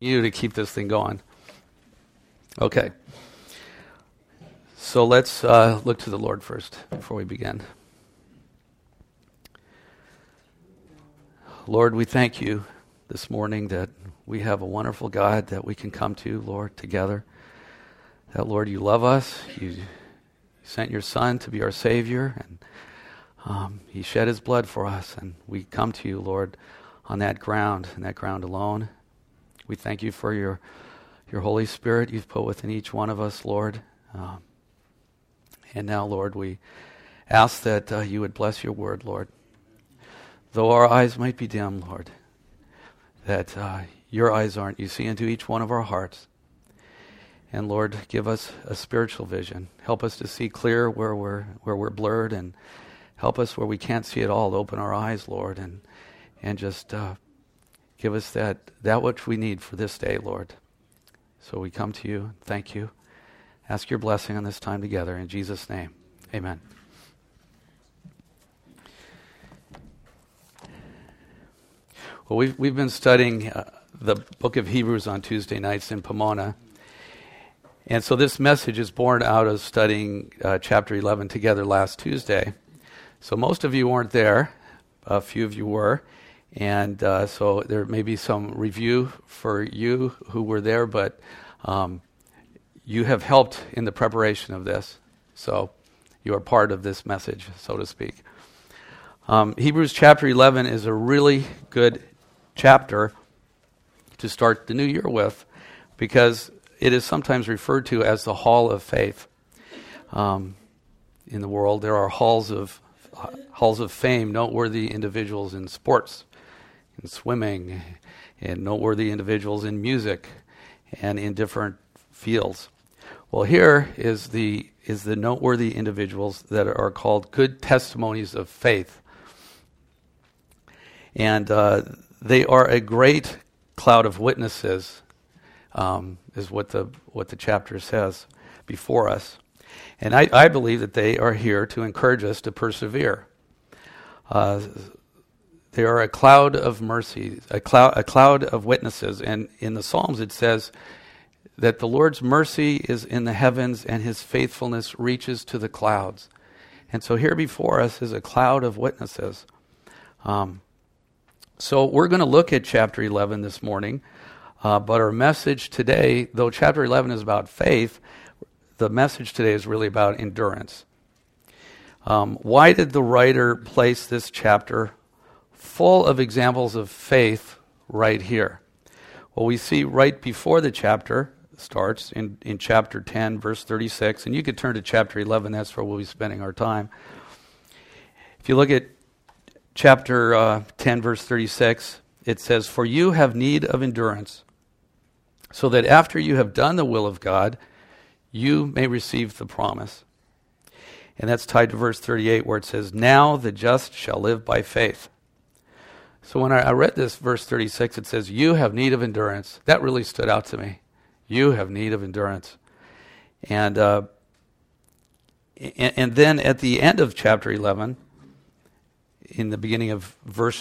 you to keep this thing going. Okay. So let's look to the Lord first before we begin. Lord, we thank you this morning that we have a wonderful God that we can come to, Lord, together. That, Lord, you love us. You sent your Son to be our Savior, and he shed his blood for us. And we come to you, Lord, on that ground, and that ground alone. We thank you for your Holy Spirit you've put within each one of us, Lord. And now, Lord, we ask that you would bless your word, Lord. Though our eyes might be dim, Lord, that your eyes aren't. You see into each one of our hearts. And Lord, give us a spiritual vision. Help us to see clear where we're blurred, and help us where we can't see at all. Open our eyes, Lord, and just give us that which we need for this day, Lord. So we come to you. Thank you. Ask your blessing on this time together. In Jesus' name, amen. Well, we've been studying the book of Hebrews on Tuesday nights in Pomona. And so this message is born out of studying chapter 11 together last Tuesday. So most of you weren't there. A few of you were. And so there may be some review for you who were there, but you have helped in the preparation of this. So you are part of this message, so to speak. Hebrews chapter 11 is a really good chapter to start the new year with, because it is sometimes referred to as the hall of faith. In the world, there are halls of fame, noteworthy individuals in sports, in swimming, and noteworthy individuals in music, and in different fields. Well, here is the noteworthy individuals that are called good testimonies of faith, and they are a great cloud of witnesses. Is what the chapter says before us. And I believe that they are here to encourage us to persevere. They are a cloud of mercy, a cloud of witnesses. And in the Psalms it says that the Lord's mercy is in the heavens and his faithfulness reaches to the clouds. And so here before us is a cloud of witnesses. So we're going to look at chapter 11 this morning. But our message today, though chapter 11 is about faith, the message today is really about endurance. Why did the writer place this chapter full of examples of faith right here? Well, we see right before the chapter starts, in chapter 10, verse 36, and you could turn to chapter 11, that's where we'll be spending our time. If you look at chapter 10, verse 36, it says, "For you have need of endurance, so that after you have done the will of God, you may receive the promise." And that's tied to verse 38 where it says, "Now the just shall live by faith." So when I read this verse 36, it says, "You have need of endurance." That really stood out to me. You have need of endurance. And then at the end of chapter 11, in the beginning of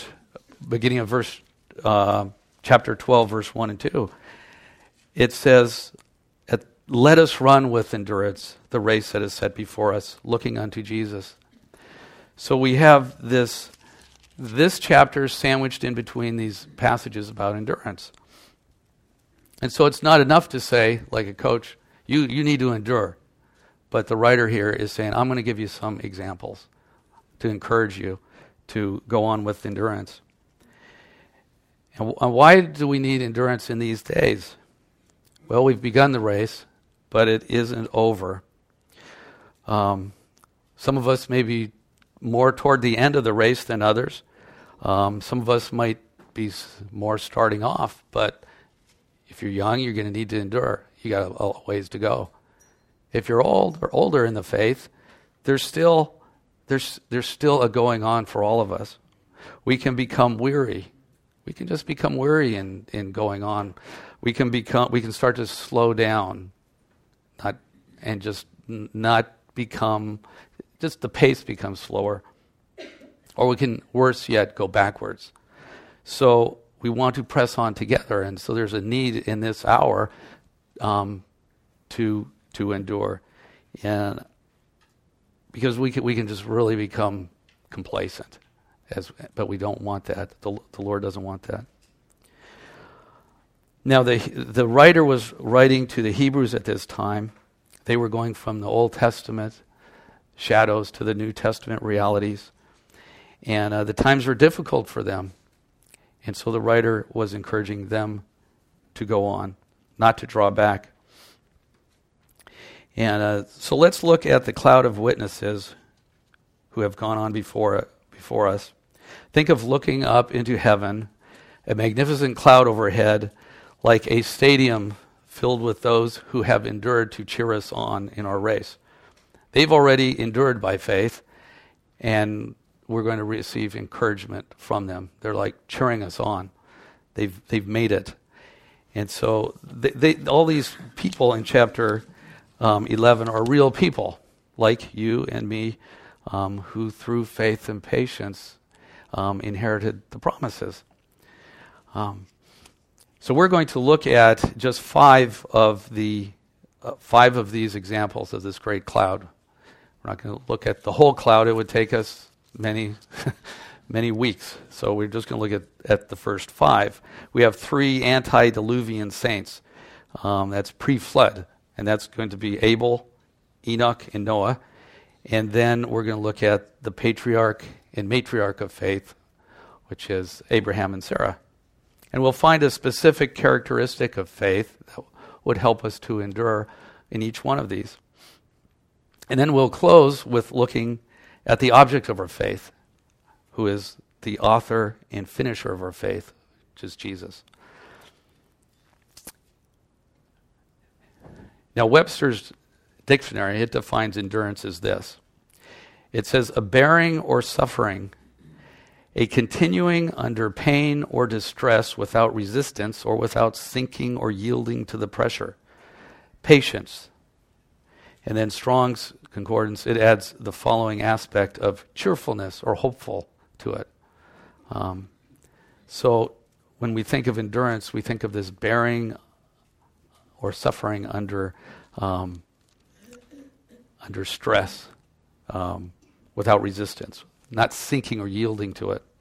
chapter 12, verse 1 and 2, it says, "Let us run with endurance the race that is set before us, looking unto Jesus." So we have this chapter sandwiched in between these passages about endurance. And so it's not enough to say, like a coach, you need to endure. But the writer here is saying, I'm going to give you some examples to encourage you to go on with endurance. And why do we need endurance in these days? Well, we've begun the race, but it isn't over. Some of us may be more toward the end of the race than others. Some of us might be more starting off, but if you're young, you're going to need to endure. You got a ways to go. If you're old or older in the faith, there's still a going on for all of us. We can become weary. We can just become weary in going on. We can start to slow down, just the pace becomes slower. Or we can, worse yet, go backwards. So we want to press on together. And so there's a need in this hour to endure. And because we can just really become complacent, but we don't want that. The Lord doesn't want that. Now, the writer was writing to the Hebrews at this time. They were going from the Old Testament shadows to the New Testament realities. And the times were difficult for them. And so the writer was encouraging them to go on, not to draw back. And so let's look at the cloud of witnesses who have gone on before us. Think of looking up into heaven, a magnificent cloud overhead, like a stadium filled with those who have endured to cheer us on in our race. They've already endured by faith, and we're going to receive encouragement from them. They're like cheering us on. They've made it. And so all these people in chapter 11 are real people, like you and me, who through faith and patience inherited the promises. So we're going to look at just five of these examples of this great cloud. We're not going to look at the whole cloud. It would take us many weeks. So we're just going to look at the first five. We have three antediluvian saints. That's pre-flood. And that's going to be Abel, Enoch, and Noah. And then we're going to look at the patriarch and matriarch of faith, which is Abraham and Sarah. And we'll find a specific characteristic of faith that would help us to endure in each one of these. And then we'll close with looking at the object of our faith, who is the author and finisher of our faith, which is Jesus. Now, Webster's dictionary, it defines endurance as this. It says, a bearing or suffering, a continuing under pain or distress without resistance or without sinking or yielding to the pressure. Patience. And then Strong's Concordance, it adds the following aspect of cheerfulness or hopeful to it. So when we think of endurance, we think of this bearing or suffering under stress, without resistance, not sinking or yielding to it.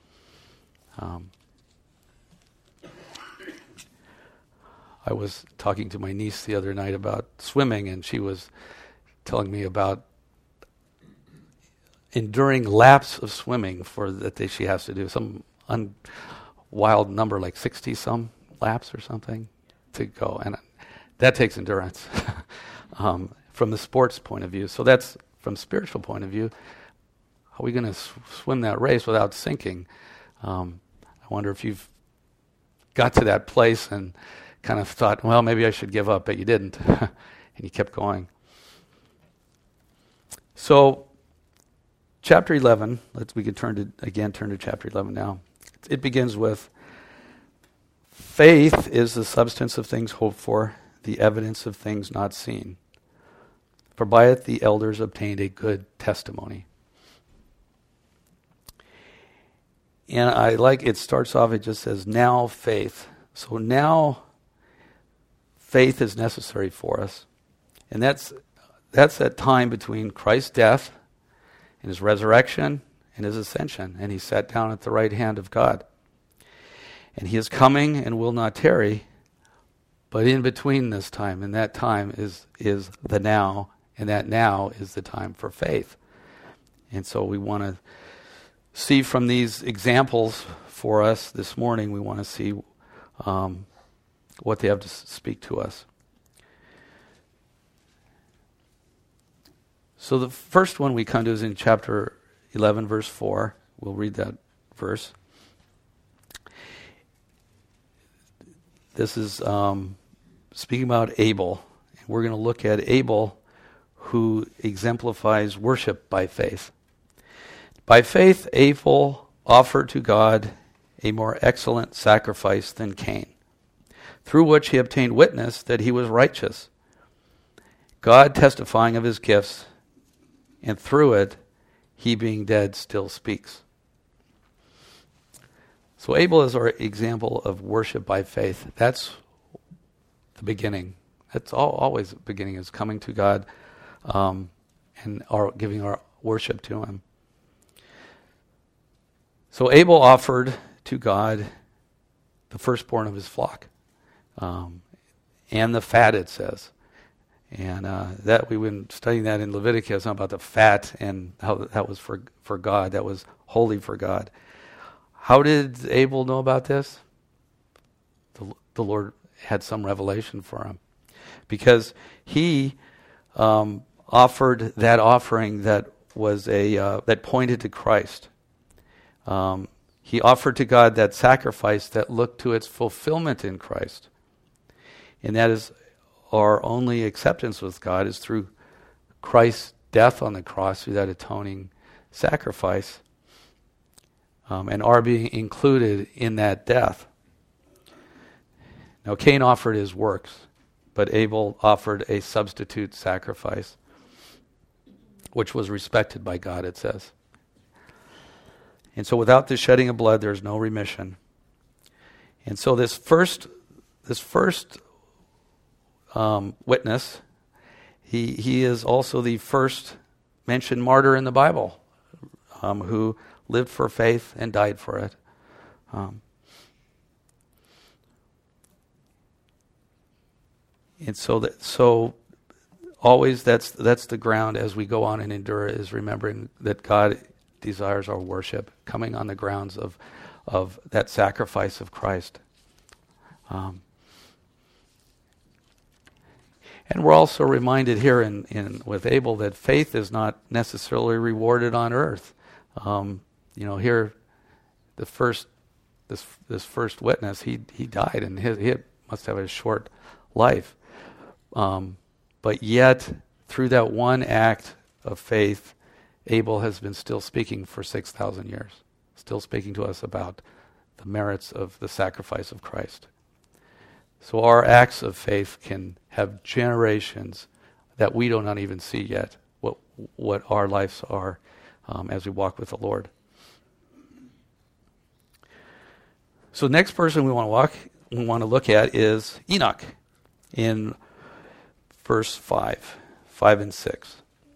I was talking to my niece the other night about swimming, and she was telling me about enduring laps of swimming she has to do some wild number, like 60-some laps or something to go. And that takes endurance from the sports point of view. So that's from spiritual point of view. How are we going to swim that race without sinking? I wonder if you've got to that place and kind of thought, well, maybe I should give up, but you didn't. And you kept going. So chapter 11, we can turn to chapter 11 now. It begins with, faith is the substance of things hoped for, the evidence of things not seen. For by it the elders obtained a good testimony. And I like, it starts off, it just says, now faith. So now faith is necessary for us. And that's that time between Christ's death and his resurrection and his ascension. And he sat down at the right hand of God. And he is coming and will not tarry. But in between this time, and that time is the now, and that now is the time for faith. And so we want to see from these examples for us this morning, we want to see what they have to speak to us. So the first one we come to is in chapter 11, verse 4. We'll read that verse. This is speaking about Abel. We're going to look at Abel, who exemplifies worship by faith. By faith, Abel offered to God a more excellent sacrifice than Cain, through which he obtained witness that he was righteous, God testifying of his gifts, and through it, he being dead still speaks. So Abel is our example of worship by faith. That's the beginning. That's always the beginning, is coming to God and giving our worship to him. So Abel offered to God the firstborn of his flock, and the fat, it says. And that we've been studying that in Leviticus about the fat and how that was for God. That was holy for God. How did Abel know about this? The Lord had some revelation for him, because he offered that offering that was that pointed to Christ. He offered to God that sacrifice that looked to its fulfillment in Christ, and that is our only acceptance with God is through Christ's death on the cross, through that atoning sacrifice, and our being included in that death. Now, Cain offered his works, but Abel offered a substitute sacrifice, which was respected by God, it says. And so without the shedding of blood, there's no remission. And so this first witness, he is also the first mentioned martyr in the Bible, who lived for faith and died for it. And so always that's the ground as we go on and endure, is remembering that God desires our worship, coming on the grounds of that sacrifice of Christ. And we're also reminded here in with Abel that faith is not necessarily rewarded on earth. Here, this first witness, he died, and he must have a short life. But yet, through that one act of faith, Abel has been still speaking for 6,000 years, still speaking to us about the merits of the sacrifice of Christ. So our acts of faith can have generations that we do not even see yet, what our lives are as we walk with the Lord. So the next person we want to look at is Enoch in verse 5 and 6.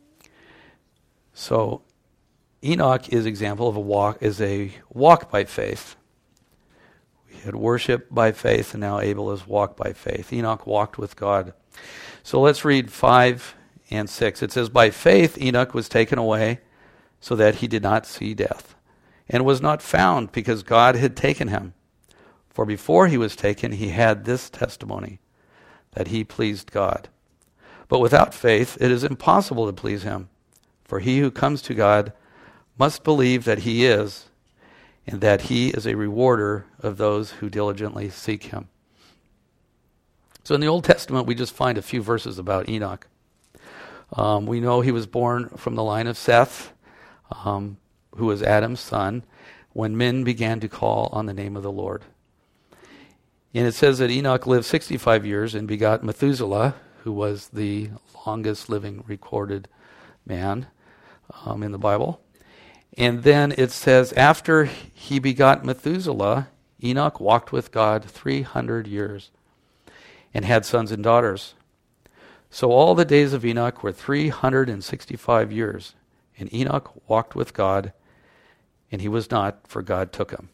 So Enoch is example of a walk by faith. We had worship by faith, and now Abel is walk by faith. Enoch walked with God. So let's read 5 and 6. It says, "By faith Enoch was taken away, so that he did not see death, and was not found, because God had taken him. For before he was taken, he had this testimony, that he pleased God. But without faith it is impossible to please him. For he who comes to God must believe that he is, and that he is a rewarder of those who diligently seek him." So in the Old Testament, we just find a few verses about Enoch. We know he was born from the line of Seth, who was Adam's son, when men began to call on the name of the Lord. And it says that Enoch lived 65 years and begot Methuselah, who was the longest living recorded man in the Bible. And then it says, after he begot Methuselah, Enoch walked with God 300 years and had sons and daughters. So all the days of Enoch were 365 years, and Enoch walked with God, and he was not, for God took him.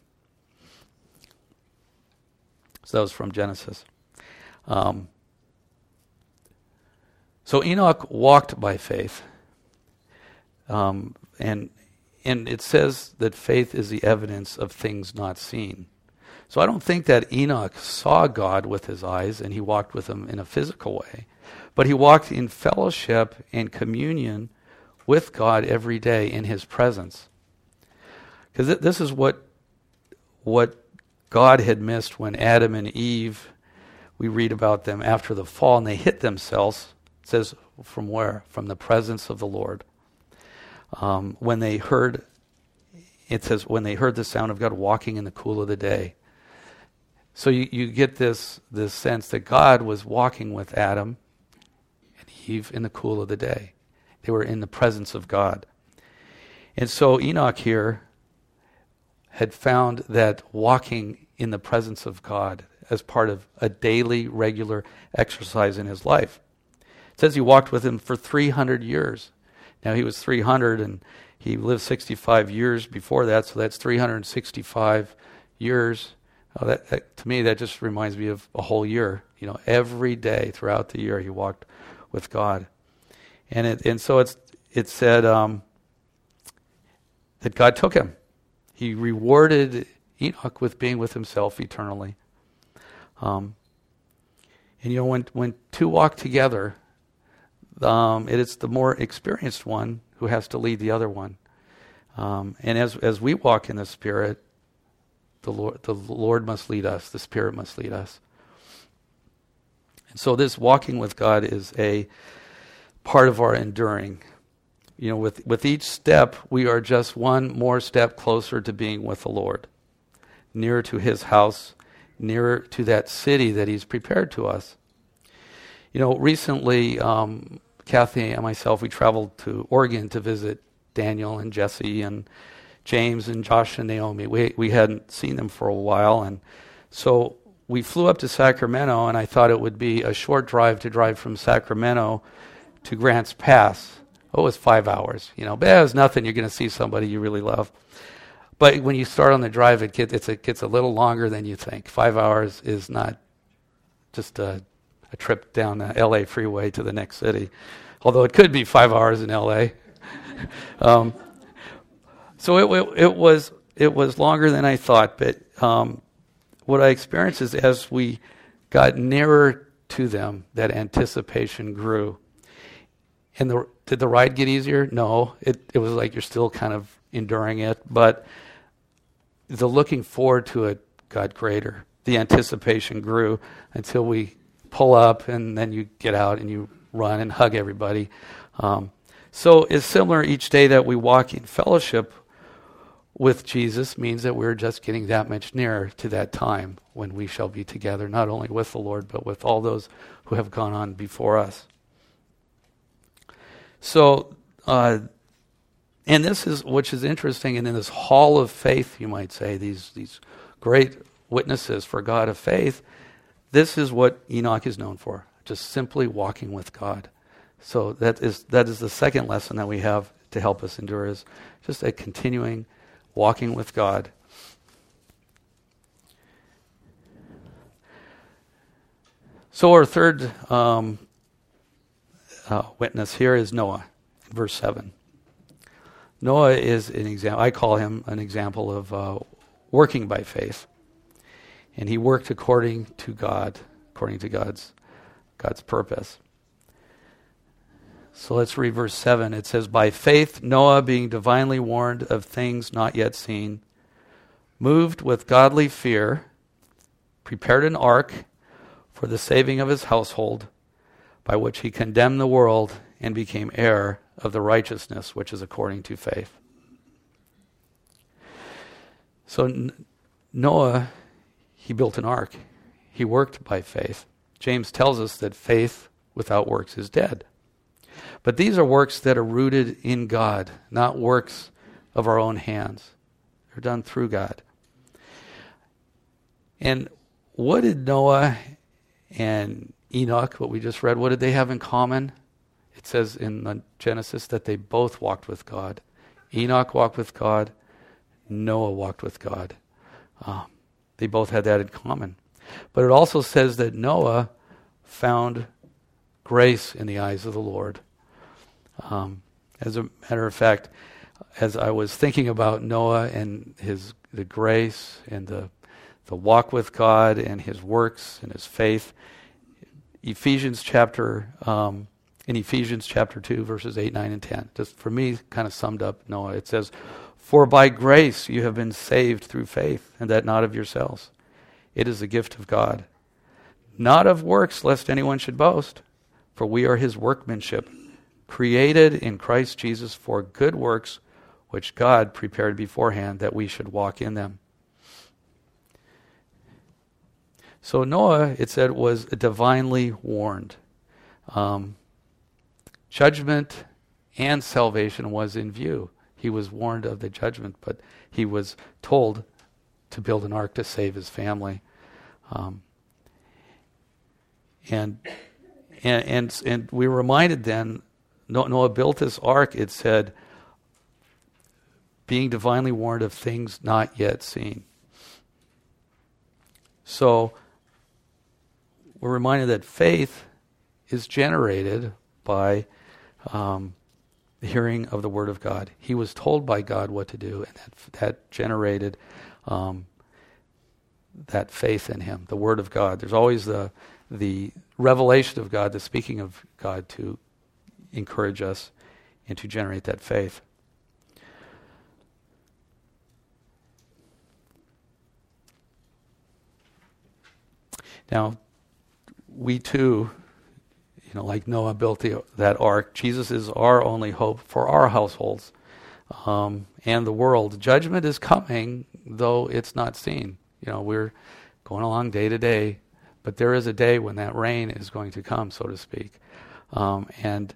So that was from Genesis. So Enoch walked by faith. And it says that faith is the evidence of things not seen. So I don't think that Enoch saw God with his eyes and he walked with him in a physical way. But he walked in fellowship and communion with God every day in his presence. Because this is what God had missed when Adam and Eve, we read about them after the fall, and they hid themselves. It says, from where? From the presence of the Lord. When they heard the sound of God walking in the cool of the day. So you get this sense that God was walking with Adam and Eve in the cool of the day. They were in the presence of God. And so Enoch here had found that walking in the presence of God as part of a daily, regular exercise in his life. It says he walked with him for 300 years. Now, he was 300, and he lived 65 years before that, so that's 365 years. To me, that just reminds me of a whole year. Every day throughout the year, he walked with God. And so it said that God took him. He rewarded Enoch with being with himself eternally. And when two walk together, it is the more experienced one who has to lead the other one. And as we walk in the Spirit, the Lord must lead us. The Spirit must lead us. And so this walking with God is a part of our enduring. With each step, we are just one more step closer to being with the Lord, nearer to his house, nearer to that city that he's prepared to us. Recently, Kathy and myself, we traveled to Oregon to visit Daniel and Jesse and James and Josh and Naomi. We hadn't seen them for a while, and so we flew up to Sacramento, and I thought it would be a short drive to drive from Sacramento to Grants Pass. It was 5 hours, but it was nothing. You're going to see somebody you really love. But when you start on the drive, it gets a little longer than you think. 5 hours is not just a trip down the L.A. freeway to the next city, although it could be 5 hours in L.A. So it was longer than I thought. But what I experienced is as we got nearer to them, that anticipation grew. And did the ride get easier? No. It was like you're still kind of enduring it, but the looking forward to it got greater. The anticipation grew until we pull up, and then you get out and you run and hug everybody. So it's similar each day that we walk in fellowship with Jesus means that we're just getting that much nearer to that time when we shall be together, not only with the Lord, but with all those who have gone on before us. So, and this is, which is interesting, and in this hall of faith, you might say, these great witnesses for God of faith, this is what Enoch is known for, just simply walking with God. So that is the second lesson that we have to help us endure, is just a continuing walking with God. So our third witness here is Noah, verse 7. Noah is an example. I call him an example of working by faith, and he worked according to God, according to God's purpose. So let's read verse 7. It says, "By faith Noah, being divinely warned of things not yet seen, moved with godly fear, prepared an ark for the saving of his household, by which he condemned the world and became heir of the righteousness which is according to faith." So Noah, he built an ark. He worked by faith. James tells us that faith without works is dead. But these are works that are rooted in God, not works of our own hands. They're done through God. And what did Noah and Enoch, what we just read, what did they have in common? It says in Genesis that they both walked with God. Enoch walked with God. Noah walked with God. They both had that in common. But it also says that Noah found grace in the eyes of the Lord. As a matter of fact, as I was thinking about Noah and the grace and the walk with God and his works and his faith, in Ephesians chapter 2, verses 8, 9, and 10, just for me kind of summed up Noah. It says, "For by grace you have been saved through faith, and that not of yourselves. It is a gift of God. Not of works, lest anyone should boast. For we are his workmanship, created in Christ Jesus for good works, which God prepared beforehand that we should walk in them." So Noah, it said, was divinely warned. Judgment and salvation was in view. He was warned of the judgment, but he was told to build an ark to save his family. And we were reminded then, Noah built this ark, it said, being divinely warned of things not yet seen. So we're reminded that faith is generated by the hearing of the Word of God. He was told by God what to do, and that generated that faith in him, the Word of God. There's always the revelation of God, the speaking of God to encourage us and to generate that faith. Now, we too, like Noah built that ark, Jesus is our only hope for our households and the world. Judgment is coming, though it's not seen. We're going along day to day, but there is a day when that rain is going to come, so to speak. And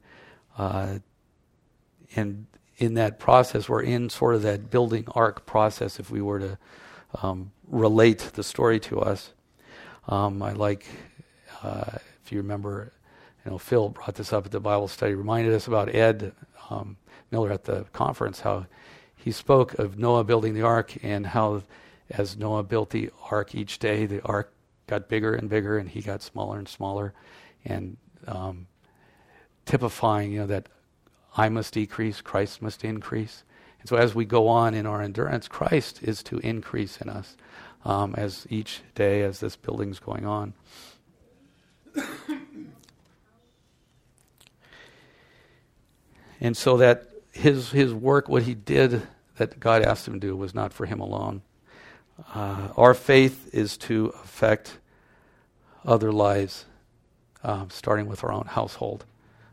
in that process, we're in sort of that building ark process, if we were to relate the story to us. I like, if you remember, Phil brought this up at the Bible study, reminded us about Ed Miller at the conference, how he spoke of Noah building the ark, and how as Noah built the ark each day, the ark got bigger and bigger, and he got smaller and smaller, and typifying, that I must decrease, Christ must increase. And so as we go on in our endurance, Christ is to increase in us as each day, as this building's going on. And so that his work, what he did, that God asked him to do, was not for him alone. Our faith is to affect other lives, starting with our own household.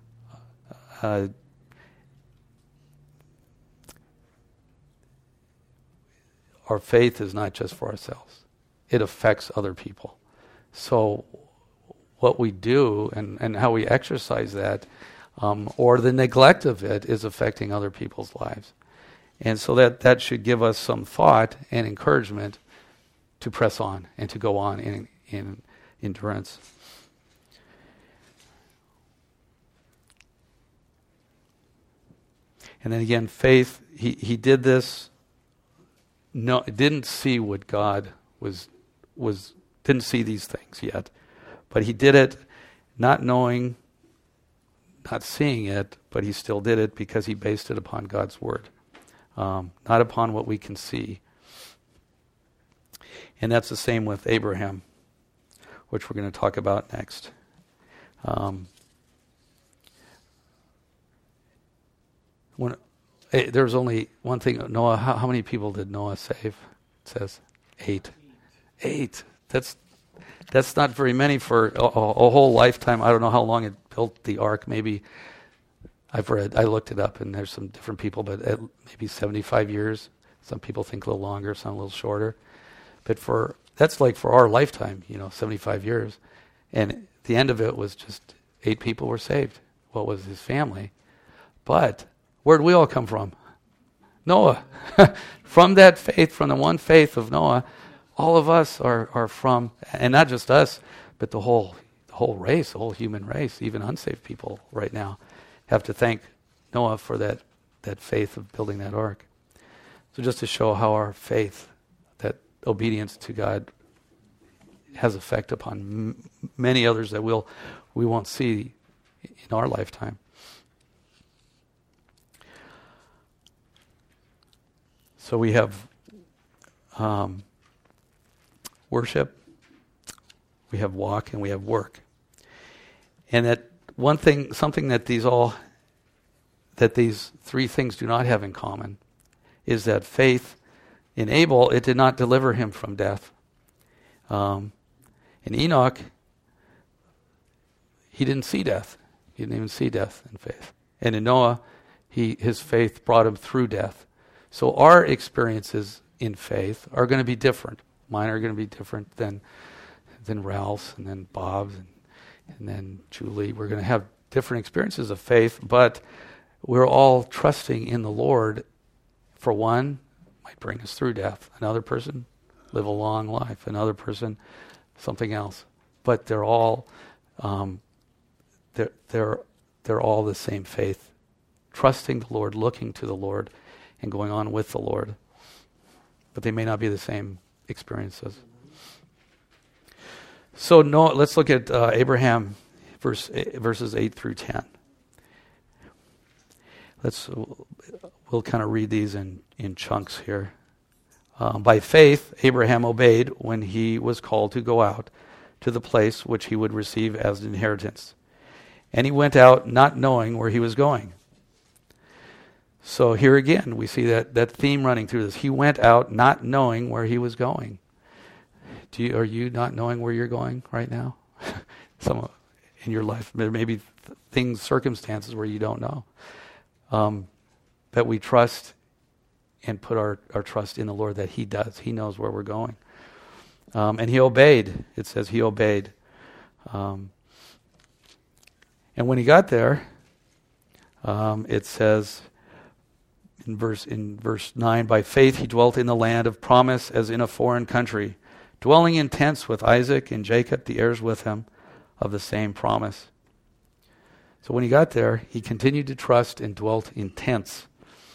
Our faith is not just for ourselves. It affects other people. So what we do and how we exercise that, or the neglect of it, is affecting other people's lives. And so that should give us some thought and encouragement to press on and to go on in endurance. And then again, faith, he did this, didn't see what God was didn't see these things yet. But he did it not knowing, not seeing it, but he still did it because he based it upon God's word, not upon what we can see. And that's the same with Abraham, which we're going to talk about next. There's only one thing. Noah, how many people did Noah save? It says 8. 8. That's not very many for a whole lifetime. I don't know how long it built the ark. Maybe I looked it up, and there's some different people, but maybe 75 years. Some people think a little longer, some a little shorter. But that's like for our lifetime, 75 years. And the end of it was just 8 people were saved. What was his family? But where did we all come from? Noah. From that faith, from the one faith of Noah, all of us are from, and not just us, but the whole race, the whole human race, even unsaved people right now, have to thank Noah for that faith of building that ark. So just to show how our faith, that obedience to God, has effect upon many others that we won't see in our lifetime. So we have worship, we have walk, and we have work. And that something that these 3 things do not have in common is that faith in Abel, it did not deliver him from death. In Enoch, he didn't see death. He didn't even see death in faith. And in Noah, his faith brought him through death. So our experiences in faith are going to be different. Mine are going to be different than Ralph's, and then Bob's, and then Julie. We're going to have different experiences of faith, but we're all trusting in the Lord for one, might bring us through death. Another person, live a long life. Another person, something else. But they're all they're all the same faith, trusting the Lord, looking to the Lord, and going on with the Lord. But they may not be the same experiences. So let's look at Abraham, verses 8 through 10. We'll kind of read these in chunks here. By faith, Abraham obeyed when he was called to go out to the place which he would receive as an inheritance. And he went out not knowing where he was going. So here again, we see that theme running through this. He went out not knowing where he was going. Are you not knowing where you're going right now? Some in your life, there may be things, circumstances where you don't know. That we trust and put our trust in the Lord that He does. He knows where we're going. And he obeyed. It says he obeyed. And when he got there, it says in verse 9, by faith he dwelt in the land of promise as in a foreign country, dwelling in tents with Isaac and Jacob, the heirs with him of the same promise. So when he got there, he continued to trust and dwelt in tents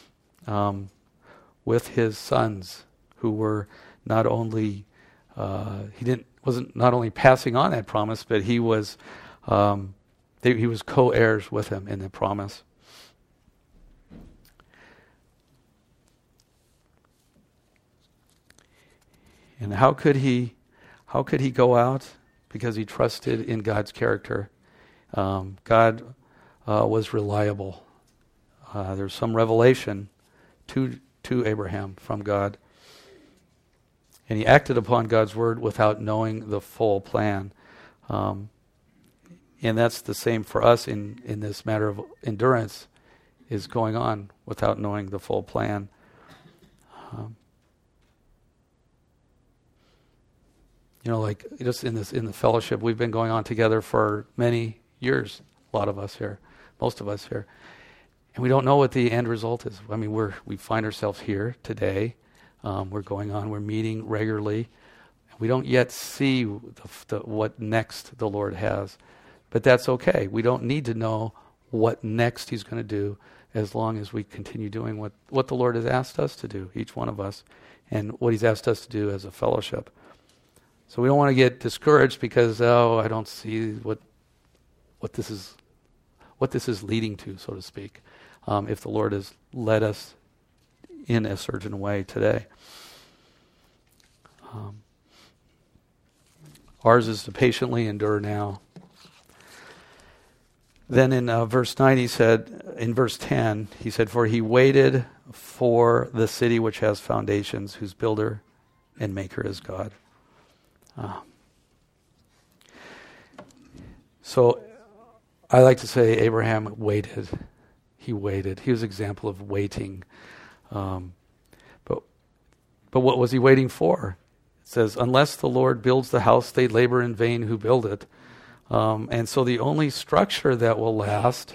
with his sons, who were not only wasn't not only passing on that promise, but he was co-heirs with him in the promise. And how could he go out? Because he trusted in God's character. God was reliable. There's some revelation to Abraham from God. And he acted upon God's word without knowing the full plan. And that's the same for us in this matter of endurance, is going on without knowing the full plan. Like just in the fellowship, we've been going on together for many years, a lot of us here, most of us here. And we don't know what the end result is. I mean, we find ourselves here today. We're going on, we're meeting regularly. We don't yet see what next the Lord has. But that's okay. We don't need to know what next He's going to do, as long as we continue doing what the Lord has asked us to do, each one of us, and what He's asked us to do as a fellowship. So we don't want to get discouraged because, I don't see what this is leading to, so to speak, if the Lord has led us in a certain way today. Ours is to patiently endure now. Then in verse 9 he said, in verse 10, he said, for he waited for the city which has foundations, whose builder and maker is God. So I like to say Abraham waited. He waited. He was an example of waiting. But what was he waiting for? It says, unless the Lord builds the house, they labor in vain who build it. And so the only structure that will last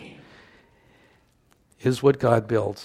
is what God builds.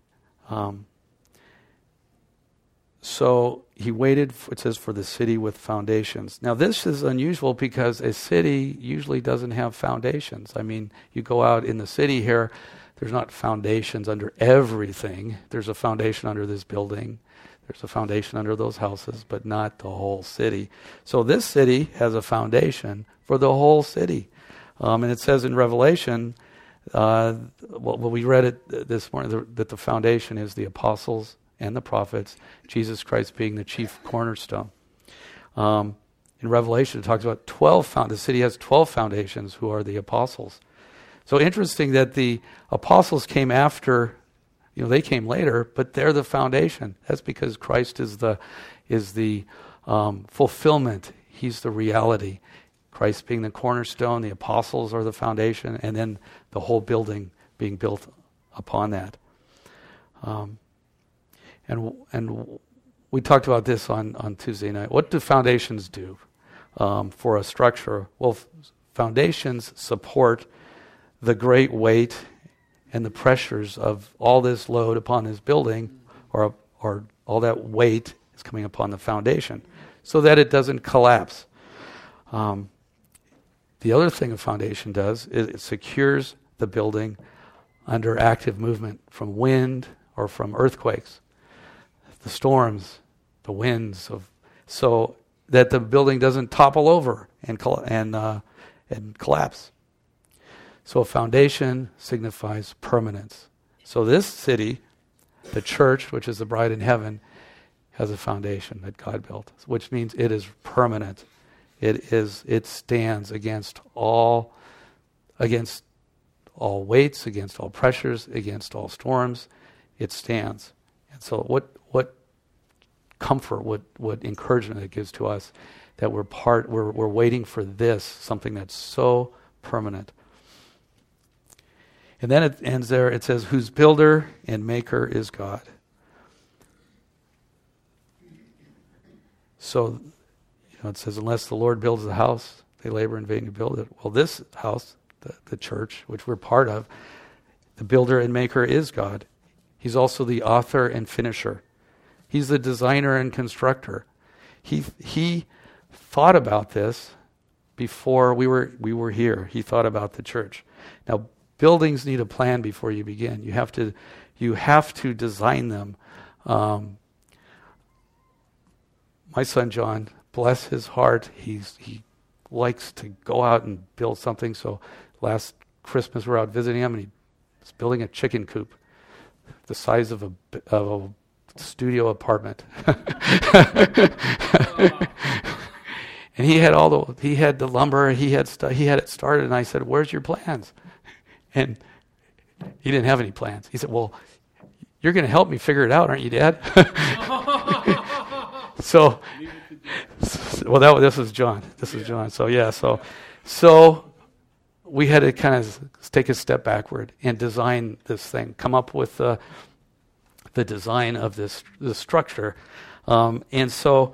So he waited, it says, for the city with foundations. Now this is unusual because a city usually doesn't have foundations. I mean, you go out in the city here, there's not foundations under everything. There's a foundation under this building. There's a foundation under those houses, but not the whole city. So this city has a foundation for the whole city. And it says in Revelation, we read it this morning, that the foundation is the apostles and the prophets, Jesus Christ being the chief cornerstone. In Revelation, it talks about the city has 12 foundations, who are the apostles. So interesting that the apostles came after, they came later, but they're the foundation. That's because Christ is the fulfillment. He's the reality. Christ being the cornerstone, the apostles are the foundation, and then the whole building being built upon that. And we talked about this on Tuesday night. What do foundations do for a structure? Well, foundations support the great weight and the pressures of all this load upon this building or all that weight is coming upon the foundation so that it doesn't collapse. The other thing a foundation does is it secures the building under active movement from wind or from earthquakes, the storms, the winds, so that the building doesn't topple over and collapse. So a foundation signifies permanence. So this city, the church, which is the bride in heaven, has a foundation that God built, which means it is permanent. It stands against all weights, against all pressures, against all storms. It stands. And so what comfort, what encouragement it gives to us that we're waiting for this, something that's so permanent. And then it ends there, it says, whose builder and maker is God. So, it says, unless the Lord builds the house, they labor in vain to build it. Well, this house, the church, which we're part of, the builder and maker is God. He's also the author and finisher. He's the designer and constructor. He thought about this before we were here. He thought about the church. Now, buildings need a plan before you begin. You have to design them. My son John, bless his heart, he likes to go out and build something. So last Christmas we were out visiting him, and he was building a chicken coop the size of a studio apartment. And he had the lumber, he had it started, and I said, "Where's your plans?" And he didn't have any plans. He said, "Well, you're going to help me figure it out, aren't you, Dad?" So, this is John. This is John. So yeah, so we had to kind of take a step backward and design this thing, come up with the design of the structure, and so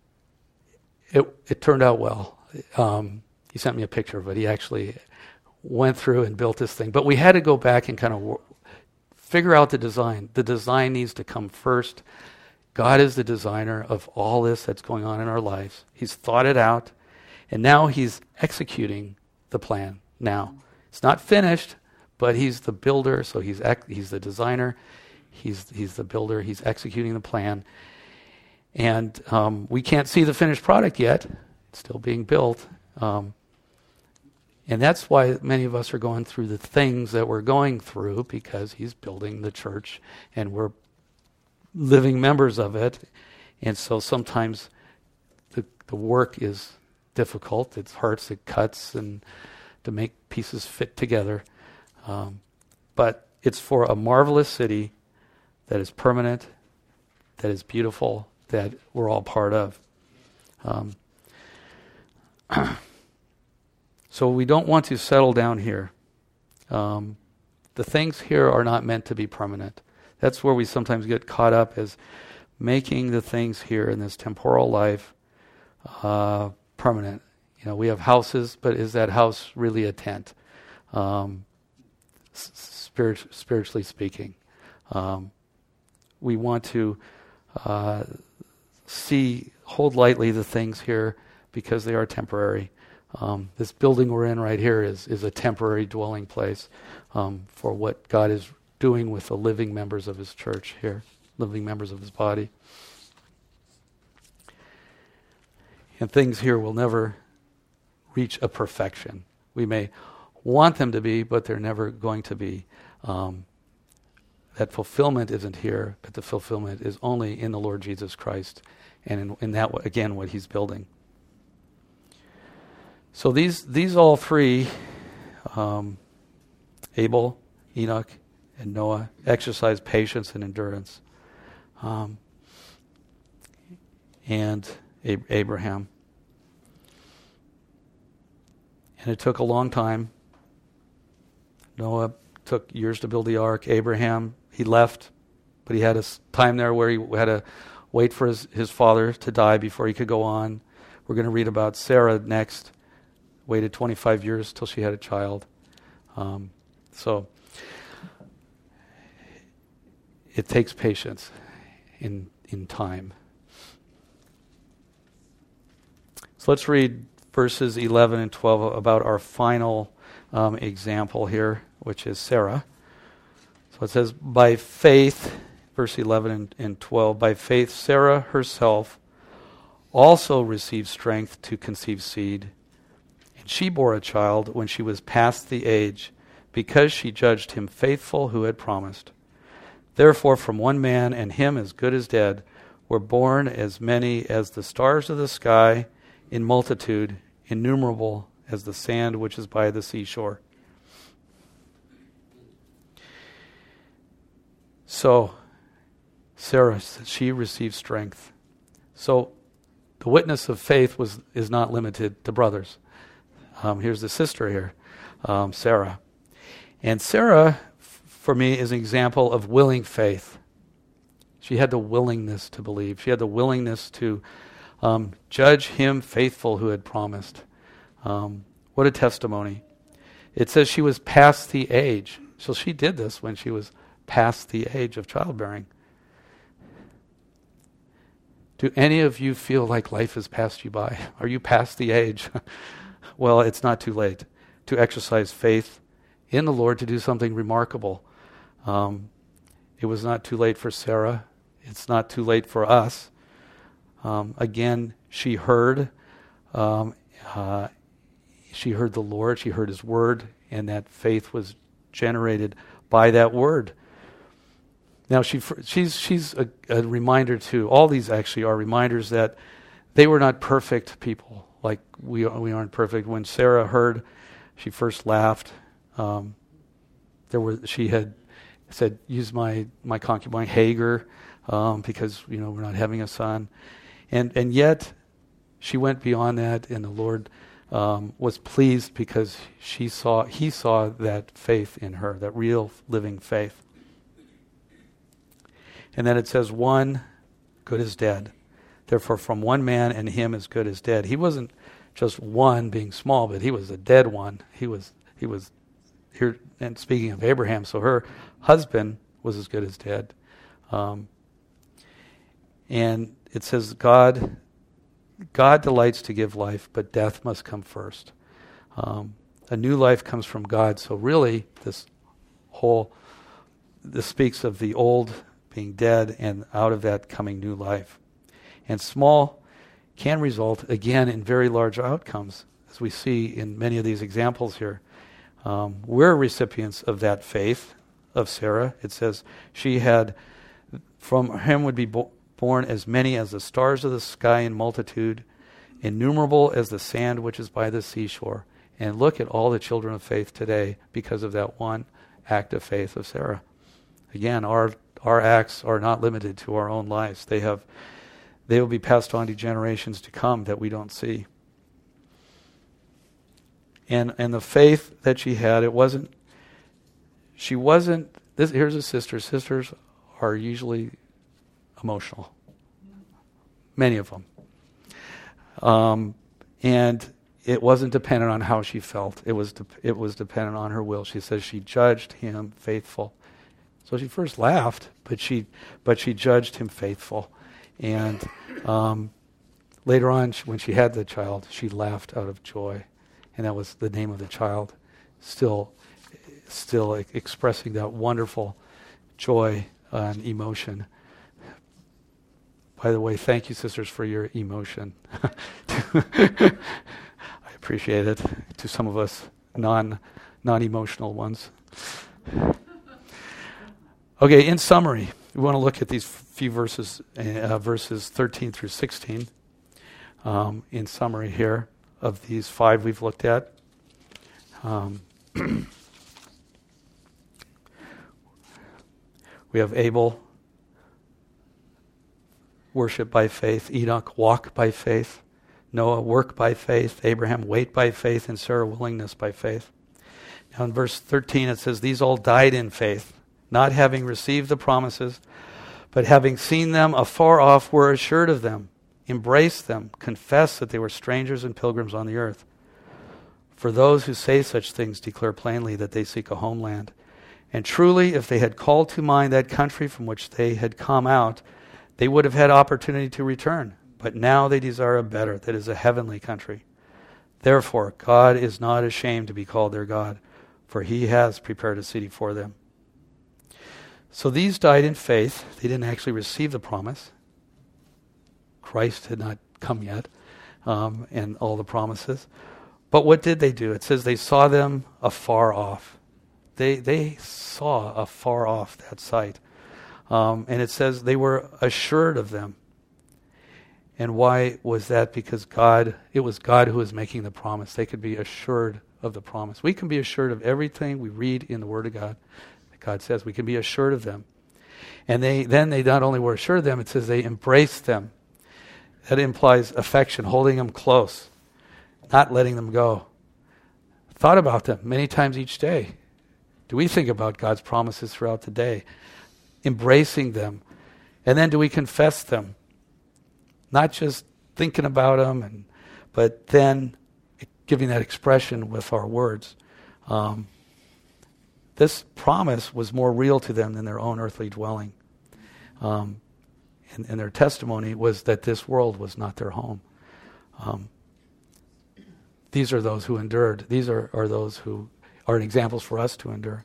it turned out well. He sent me a picture of it. He actually went through and built this thing, but we had to go back and kind of figure out the design. The design needs to come first. God is the designer of all this that's going on in our lives. He's thought it out, and now he's executing the plan. Now, it's not finished, but he's the builder, so he's the designer. He's the builder. He's executing the plan. And we can't see the finished product yet. It's still being built. And that's why many of us are going through the things that we're going through, because he's building the church, and we're living members of it. And so sometimes the work is difficult. It hurts, it cuts, and to make pieces fit together. But it's for a marvelous city that is permanent, that is beautiful, that we're all part of. So we don't want to settle down here. The things here are not meant to be permanent. That's where we sometimes get caught up, as making the things here in this temporal life permanent. We have houses, but is that house really a tent? Spiritually speaking. We want to hold lightly the things here because they are temporary. This building we're in right here is a temporary dwelling place for what God is doing with the living members of his church here, living members of his body. And things here will never reach a perfection. We may want them to be, but they're never going to be. That fulfillment isn't here, but the fulfillment is only in the Lord Jesus Christ, and in that, again, what he's building. So these all three, Abel, Enoch, and Noah, exercised patience and endurance. And Abraham. And it took a long time. Noah took years to build the ark. Abraham, he left, but he had a time there where he had to wait for his father to die before he could go on. We're going to read about Sarah next. Waited 25 years till she had a child. So it takes patience. in time. So let's read verses 11 and 12 about our final example here, which is Sarah. So it says, by faith, verse 11 and 12, by faith Sarah herself also received strength to conceive seed, and she bore a child when she was past the age, because she judged him faithful who had promised. Therefore from one man, and him as good as dead, were born as many as the stars of the sky, in multitude, innumerable as the sand which is by the seashore. So, Sarah, she received strength. So, the witness of faith is not limited to brothers. Here's the sister here, Sarah. And Sarah, for me, is an example of willing faith. She had the willingness to believe. She had the willingness to judge him faithful who had promised. What a testimony. It says she was past the age. So she did this when she was past the age of childbearing. Do any of you feel like life has passed you by? Are you past the age? Well, it's not too late to exercise faith in the Lord to do something remarkable. It was not too late for Sarah. It's not too late for us. Again, she heard. She heard the Lord. She heard His word, and that faith was generated by that word. Now, she's a reminder to, all these actually are reminders that they were not perfect people, like we aren't perfect. When Sarah heard, she first laughed. She had said, use my concubine Hagar, because we're not having a son. And yet, she went beyond that, and the Lord was pleased because He saw that faith in her, that real living faith. And then it says, one good as dead. Therefore, from one man, and him as good as dead. He wasn't just one being small, but he was a dead one. He was here. And speaking of Abraham, so her husband was as good as dead. And it says, God delights to give life, but death must come first. A new life comes from God. So really, this speaks of the old being dead, and out of that coming new life. And small can result, again, in very large outcomes, as we see in many of these examples here. We're recipients of that faith of Sarah. It says she had, from him would be born as many as the stars of the sky in multitude, innumerable as the sand which is by the seashore. And look at all the children of faith today because of that one act of faith of Sarah. Again, our acts are not limited to our own lives. They will be passed on to generations to come that we don't see. And the faith that she had, here's a sister. Sisters are usually emotional. Many of them. And it wasn't dependent on how she felt. It was dependent on her will. She says she judged him faithful. So she first laughed, but she judged him faithful. And later on, when she had the child, she laughed out of joy. And that was the name of the child, still expressing that wonderful joy and emotion. By the way, thank you, sisters, for your emotion. I appreciate it. To some of us non-emotional ones. Okay, in summary, we want to look at these few verses, verses 13 through 16. In summary here, of these 5 we've looked at. We have Abel, worship by faith. Enoch, walk by faith. Noah, work by faith. Abraham, wait by faith. And Sarah, willingness by faith. Now in verse 13 it says, these all died in faith, not having received the promises, but having seen them afar off, were assured of them, embraced them, confessed that they were strangers and pilgrims on the earth. For those who say such things declare plainly that they seek a homeland. And truly, if they had called to mind that country from which they had come out, they would have had opportunity to return. But now they desire a better, that is a heavenly country. Therefore, God is not ashamed to be called their God, for he has prepared a city for them. So these died in faith. They didn't actually receive the promise. Christ had not come yet, and all the promises. But what did they do? It says they saw them afar off. They saw afar off that sight. And it says they were assured of them. And why was that? Because it was God who was making the promise. They could be assured of the promise. We can be assured of everything we read in the Word of God. God says we can be assured of them. And they not only were assured of them, it says they embraced them. That implies affection, holding them close, not letting them go. Thought about them many times each day. Do we think about God's promises throughout the day? Embracing them. And then do we confess them? Not just thinking about them, but then giving that expression with our words. This promise was more real to them than their own earthly dwelling. And their testimony was that this world was not their home. These are those who endured. These are those who are examples for us to endure.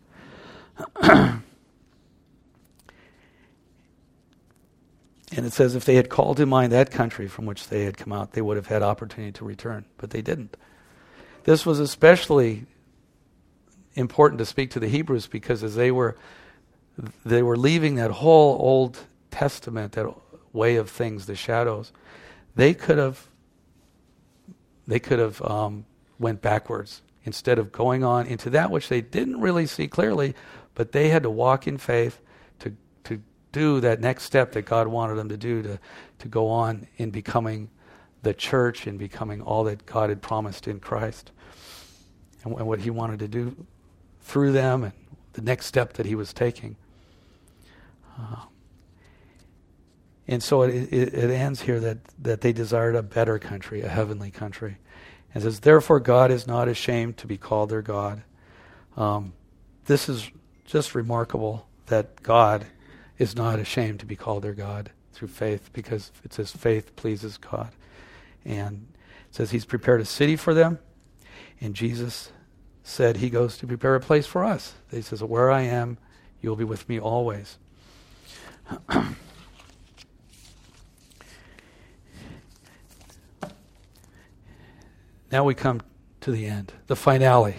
And it says if they had called to mind that country from which they had come out, they would have had opportunity to return. But they didn't. This was especially important to speak to the Hebrews because as they were leaving that whole Old Testament, that way of things, the shadows, they could have went backwards instead of going on into that which they didn't really see clearly, but they had to walk in faith to do that next step that God wanted them to do, to go on in becoming the church and becoming all that God had promised in Christ and what he wanted to do through them and the next step that he was taking. And so it ends here that they desired a better country, a heavenly country. And it says, therefore God is not ashamed to be called their God. This is just remarkable that God is not ashamed to be called their God through faith, because it says faith pleases God. And it says he's prepared a city for them, and Jesus said he goes to prepare a place for us. He says, where I am, you'll be with me always. Now we come to the end, the finale.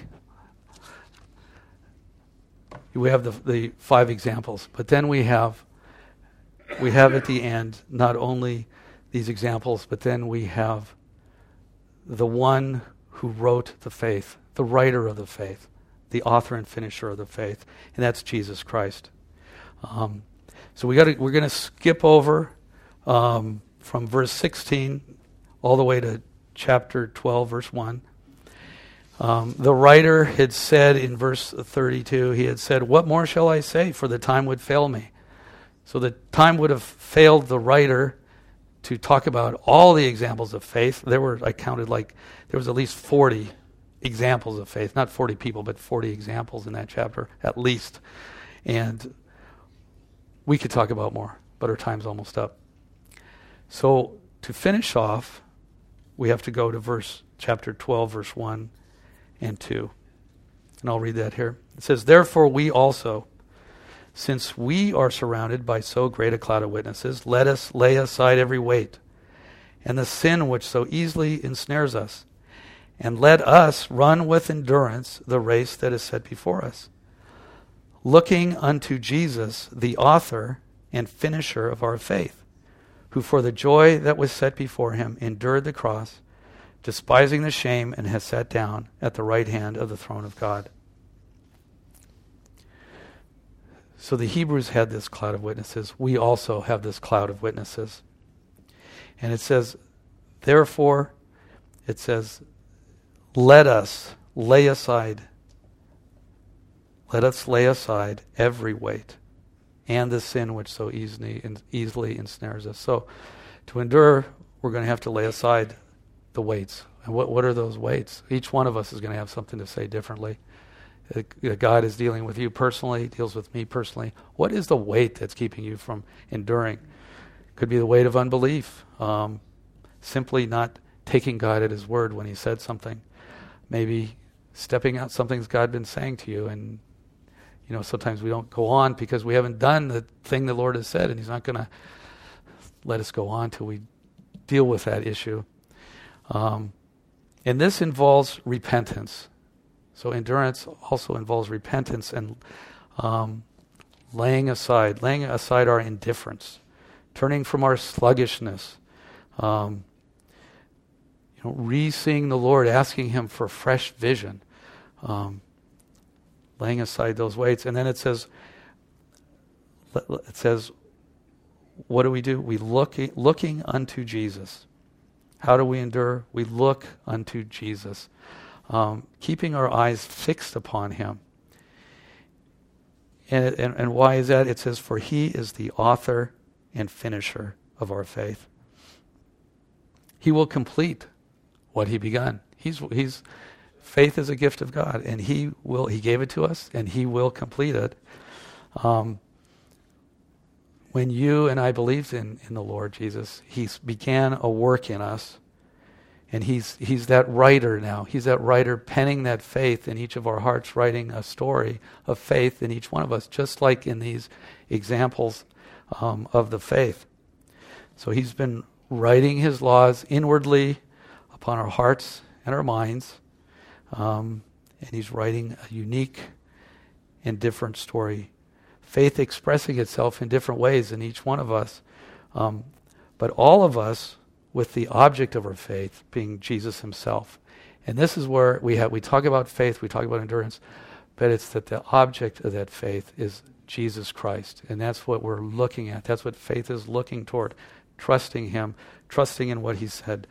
We have the 5 examples, but then we have at the end not only these examples, but then we have the one who wrote the faith, the writer of the faith, the author and finisher of the faith, and that's Jesus Christ. So we're going to skip over from verse 16 all the way to chapter 12, verse 1. The writer had said in verse 32, he had said, what more shall I say, for the time would fail me. So the time would have failed the writer to talk about all the examples of faith. I counted there was at least 40 examples of faith. Not 40 people, but 40 examples in that chapter, at least. And we could talk about more, but our time's almost up. So to finish off, we have to go to chapter 12, verse 1 and 2. And I'll read that here. It says, therefore we also, since we are surrounded by so great a cloud of witnesses, let us lay aside every weight and the sin which so easily ensnares us, and let us run with endurance the race that is set before us, looking unto Jesus, the author and finisher of our faith, who for the joy that was set before him endured the cross, despising the shame, and has sat down at the right hand of the throne of God. So the Hebrews had this cloud of witnesses. We also have this cloud of witnesses. And it says, therefore, let us lay aside every weight and the sin which so easily ensnares us. So to endure, we're going to have to lay aside the weights. And what are those weights? Each one of us is going to have something to say differently. God is dealing with you personally, deals with me personally. What is the weight that's keeping you from enduring? Could be the weight of unbelief. Simply not taking God at his word when he said something. Maybe stepping out something's God been saying to you, and sometimes we don't go on because we haven't done the thing the Lord has said, and he's not going to let us go on till we deal with that issue. And this involves repentance. So endurance also involves repentance and laying aside our indifference, turning from our sluggishness, re-seeing the Lord, asking him for fresh vision, laying aside those weights. And then it says, what do? We looking unto Jesus. How do we endure? We look unto Jesus, keeping our eyes fixed upon him. And why is that? It says, for he is the author and finisher of our faith. He will complete what he begun. Faith is a gift of God, and he gave it to us, and he will complete it. When you and I believed in the Lord Jesus, he began a work in us, and he's that writer now. He's that writer penning that faith in each of our hearts, writing a story of faith in each one of us, just like in these examples of the faith. So he's been writing his laws inwardly upon our hearts and our minds, and he's writing a unique and different story. Faith expressing itself in different ways in each one of us, but all of us with the object of our faith being Jesus himself. And this is where we talk about faith, we talk about endurance, but it's that the object of that faith is Jesus Christ. And that's what we're looking at. That's what faith is looking toward. Trusting him, trusting in what he said.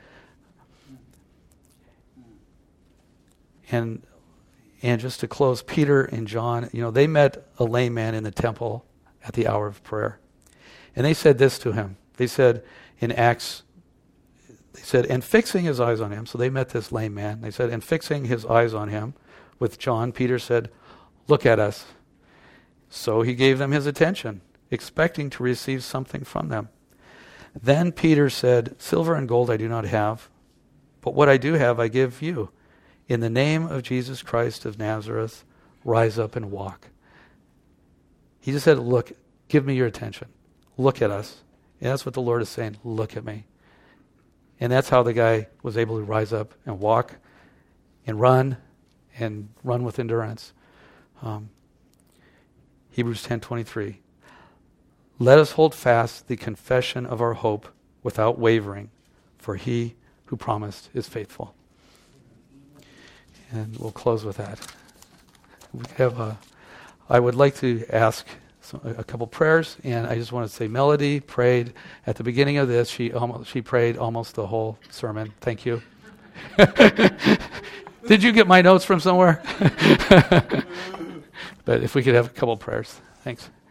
And just to close, Peter and John, they met a lame man in the temple at the hour of prayer. And they said this to him. They said in Acts, and fixing his eyes on him, so they met this lame man. They said, and fixing his eyes on him with John, Peter said, look at us. So he gave them his attention, expecting to receive something from them. Then Peter said, silver and gold I do not have, but what I do have I give you. In the name of Jesus Christ of Nazareth, rise up and walk. He just said, look, give me your attention. Look at us. And that's what the Lord is saying, look at me. And that's how the guy was able to rise up and walk and run with endurance. Hebrews 10:23. Let us hold fast the confession of our hope without wavering, for he who promised is faithful. And we'll close with that. I would like to ask a couple prayers, and I just want to say Melody prayed at the beginning of this. She prayed almost the whole sermon. Thank you. Did you get my notes from somewhere? But if we could have a couple prayers. Thanks.